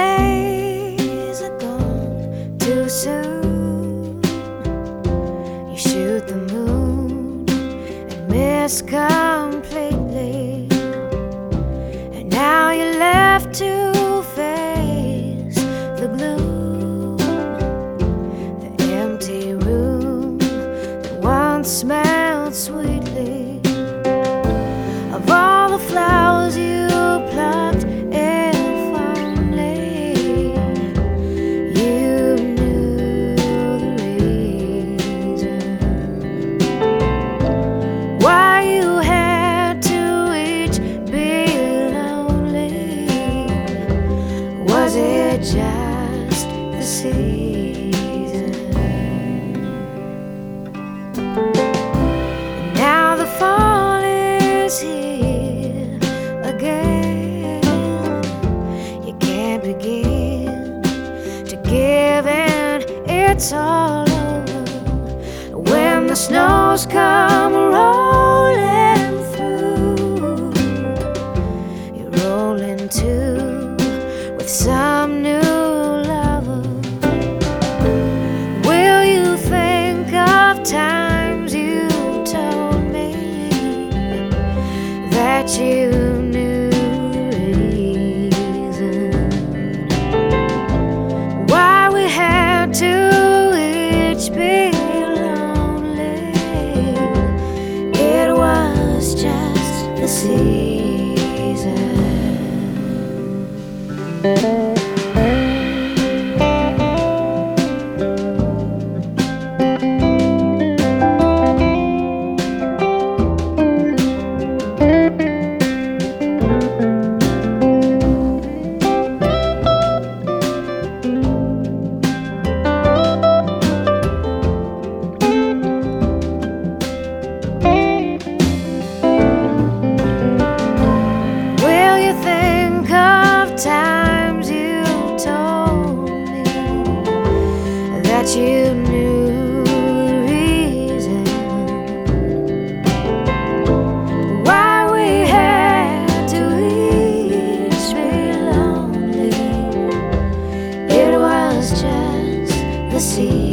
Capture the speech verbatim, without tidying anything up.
days are gone too soon. You shoot the moon and miss completely, and now you're left to face the gloom, the empty room that once smelled sweetly of all the flowers you plucked. If only you knew the reason why you had to each be lonely. Was it just the season? And now the fall is here again. You can't begin to give in, it's all over when the snows come rolling through. You're rolling too with some new lover. Will you think of times you told me that you knew the reason why we had to each be lonely? It was just the season. Will you think of times you told me that you knew the reason why we had to each be lonely? It was just the season.